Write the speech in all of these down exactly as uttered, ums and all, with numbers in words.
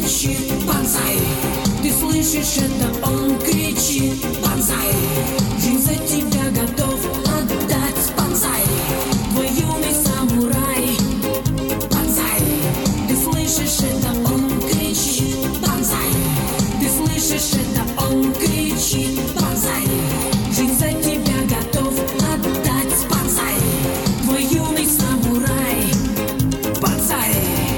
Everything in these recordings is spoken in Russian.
кричит «Бонсай». Ты слышишь это? Он кричит «Бонсай». Жизнь за тебя готов отдать «Бонсай». Твой юный самурай «Бонсай». Ты слышишь это? Он кричит «Бонсай». Ты слышишь это? Он кричит «Бонсай». Жизнь за тебя готов отдать «Бонсай». Твой юный самурай «Бонсай».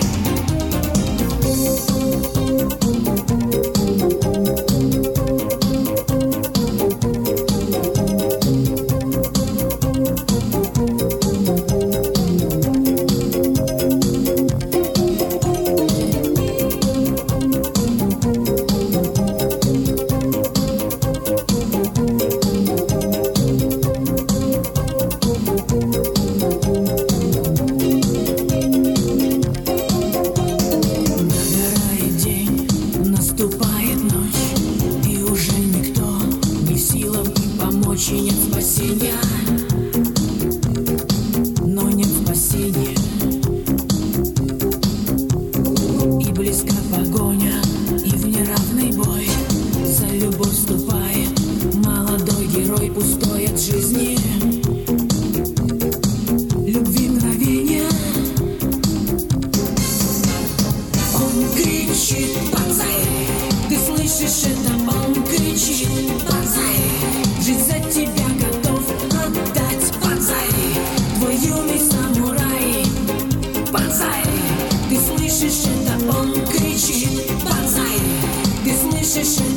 Наступает ночь, и уже никто не в силах им помочь, и нет спасения, но нет спасения. И близка погоня, и в неравный бой за любовь вступает молодой герой, пустой от жизни, любви мгновения. Он кричит «Бонсай». Ты слышишь это? Он кричит «Бонсай». Жизнь за тебя готов отдать «Бонсай». Твой юный самурай «Бонсай». Ты слышишь это? Он кричит «Бонсай». Ты слышишь это?